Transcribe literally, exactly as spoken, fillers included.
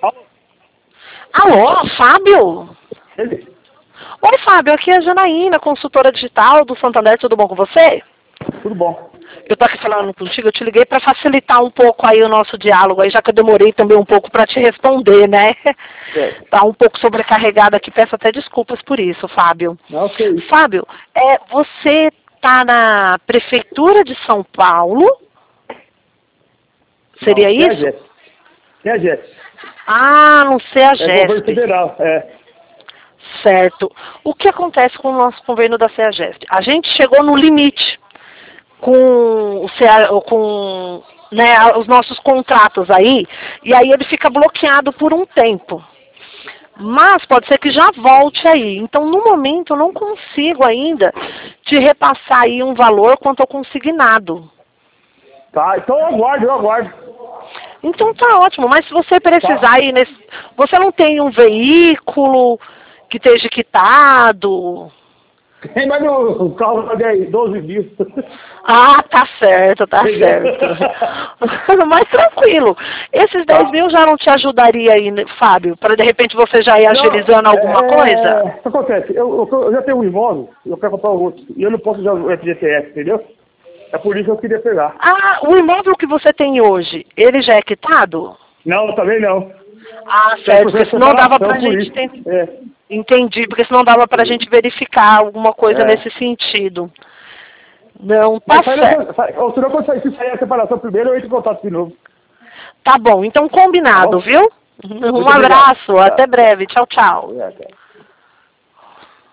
Alô, Fábio? Ele? Oi, Fábio, aqui é a Janaína, consultora digital do Santander, tudo bom com você? Tudo bom. Eu tô aqui falando contigo, eu te liguei para facilitar um pouco aí o nosso diálogo, aí já que eu demorei também um pouco para te responder, né? É. Tá um pouco sobrecarregada aqui, peço até desculpas por isso, Fábio. Não, que isso. Fábio, é, você tá na Prefeitura de São Paulo? Seria Não, isso? C A G S. C A G S. Ah, no É governo CEAGESP. federal, é. Certo. O que acontece com o nosso convênio da CEAGESP? A gente chegou no limite com, o CEA, com né, os nossos contratos aí, e aí ele fica bloqueado por um tempo. Mas pode ser que já volte aí. Então, no momento, eu não consigo ainda te repassar aí um valor quanto ao consignado. Tá, então eu aguardo, eu aguardo. Então tá ótimo, mas se você precisar ir nesse... Você não tem um veículo que esteja quitado? Tem mais no carro de doze mil. Ah, tá certo, tá certo. Mas tranquilo. Esses dez mil já não te ajudaria aí, né, Fábio? Para de repente você já ir agilizando alguma é, coisa? O que acontece? Eu, eu, tô- eu já tenho um imóvel, eu quero comprar um outro. E eu não posso usar o F G T S, entendeu? É por isso que eu queria pegar. Ah, o imóvel que você tem hoje, ele já é quitado? Não, também não. Ah, É certo, por porque senão dava pra por gente... isso. ten- É. Entendi, porque senão dava pra gente verificar alguma coisa É. nesse sentido. Não, tá Mas sai certo. nessa, sai, ou se não, quando sair, se sair a separação primeiro, eu entro em contato de novo. Tá bom, então Tá combinado, bom? viu? Um Muito obrigado. abraço, Tá. até breve. Tchau, tchau. Obrigado.